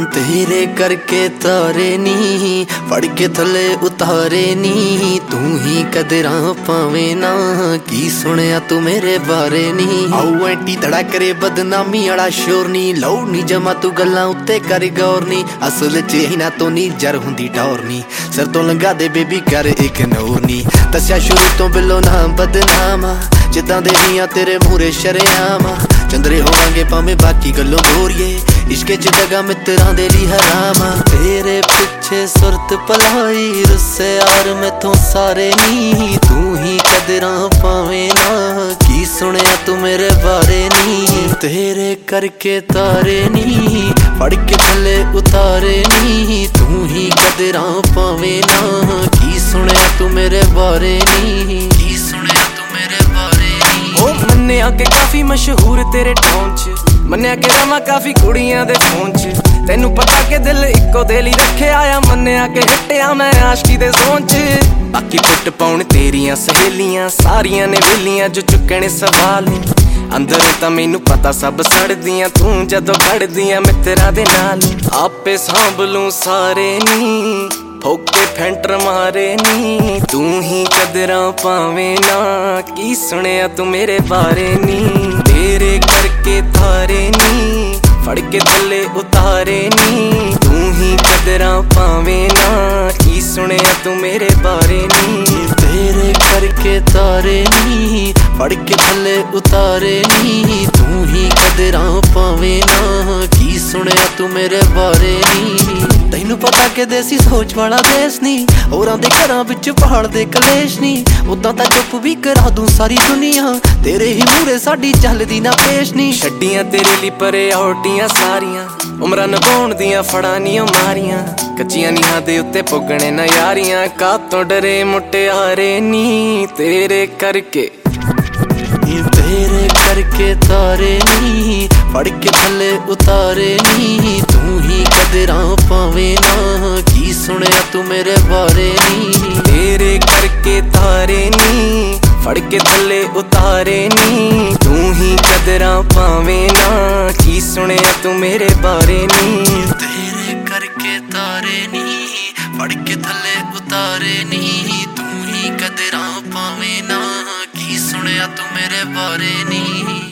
तेरे करके तारे नी फड़ के थले उतारे नी तू ही कदरां पावे ना की सुनिया तू मेरे बारे नी आऊ एंटी तड़ा करे बदनामी वाला शोर नी लौ नी जमा तू गल्लां उत्ते कर गौर नी असल च इना तो नी जर हुंदी टौर नी सिर तो लंघा दे बेबी कर इग्नोर नी दस्या शुरू तो बिलो ना बदनामा जिद्दां दे हियां तेरे मूहरे शरेआम चंदरे होवांगे भावें बाकी गल्लों गोरिए इश्के च दगा मित्रां दे ली हराम तेरे पिछे सुरत भलाई रुस्से यार मैथों सारे नी तू ही कदरां पावे ना की सुनिया तू मेरे बारे नी तेरे करके तारे नी फड़ के थले उतारे नी तू ही कदरां पावे ना की सुनिया तू मेरे बारे नी की सुनिया तू मेरे बारे नी ओ मन्निया के काफी मशहूर तेरे टाउन च मन्निया के रवां काफी कुड़ियां दे फोन च तेनू पता के दिल इक्को दिल ही रखे आया मन्निया के हिट्टिया मैं आशकी दे जोन च बाकी पुट पाउण तेरियां सहेलियां सारियां ने वेलियां जो चुकने सवाल अंदर तां मैनू पता सब सड़दियां तू जदों खड़दियां मित्रां दे नाल आपे सांभ लूं सारे नी फोके फैंटर मारे नी तू ही कदरां पावे ना की सुनिया तू मेरे बारे नी तेरे करके तारे नी फड़ के थले उतारे नी तू ही कदरां पावे ना की सुनिया तू मेरे बारे नी तेरे करके तारे नी फड़ के थले उतारे नी तू ही कदरां पावे ना की सुनिया तू मेरे बारे नी तैनू पता के देसी सोच वाला देश नी होरां दे घरां विच पहाड़ दे कलेश नी उदां तां चुप भी करा दूं सारी दुनिया तेरे ही मूहरे साडी चलदी ना पेश नी छड्डियां तेरे लिए परे औटियां सारियां उमरां नभाउण दियां फड़ां नी मारियां कच्चियां नीहां दे उत्ते पुगणे ना यारियां कातों डरे मुटियारे नी तेरे करके तारे नी फड़ के थले उतारे नी तू ही कदरां पावे ना की सुनिया तू मेरे बारे नी तेरे करके तारे नी फड़ के थले उतारे नी तू ही कदरां पावे ना की सुनिया तू मेरे बारे नी तेरे करके तारे नी फड़ के थले उतारे नी तू ही कदरां पावे ना की सुनिया तू मेरे बारे नी।